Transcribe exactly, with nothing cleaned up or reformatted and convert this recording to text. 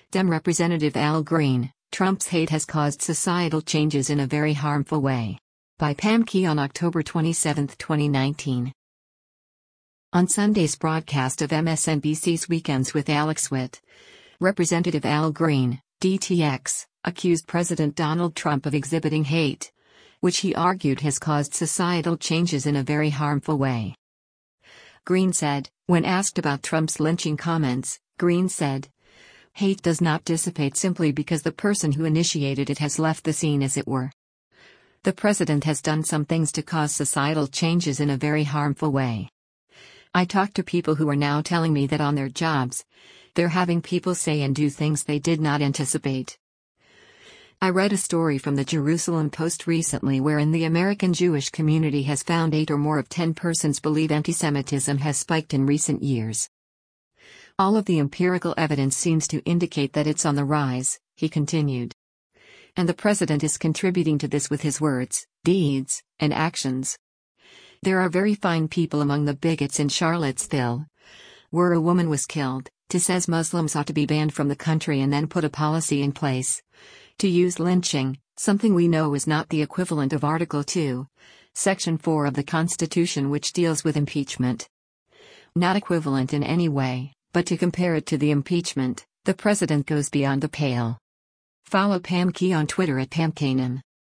Dem Representative Al Green, Trump's hate has caused societal changes in a very harmful way. By Pam Key on October twenty-seventh, twenty nineteen. On Sunday's broadcast of M S N B C's Weekends with Alex Witt, Representative Al Green, D T X, accused President Donald Trump of exhibiting hate, which he argued has caused societal changes in a very harmful way. Green said, when asked about Trump's lynching comments, Green said, "Hate does not dissipate simply because the person who initiated it has left the scene, as it were. The president has done some things to cause societal changes in a very harmful way. I talk to people who are now telling me that on their jobs, they're having people say and do things they did not anticipate." I read a story from the Jerusalem Post recently wherein the American Jewish community has found eight or more of ten persons believe antisemitism has spiked in recent years. All of the empirical evidence seems to indicate that it's on the rise, he continued. And the president is contributing to this with his words, deeds, and actions. There are very fine people among the bigots in Charlottesville, where a woman was killed, who says Muslims ought to be banned from the country and then put a policy in place to use lynching, something we know is not the equivalent of Article two, Section four of the Constitution, which deals with impeachment. Not equivalent in any way, but to compare it to the impeachment, the president goes beyond the pale. Follow Pam Key on Twitter at Pam Kanem.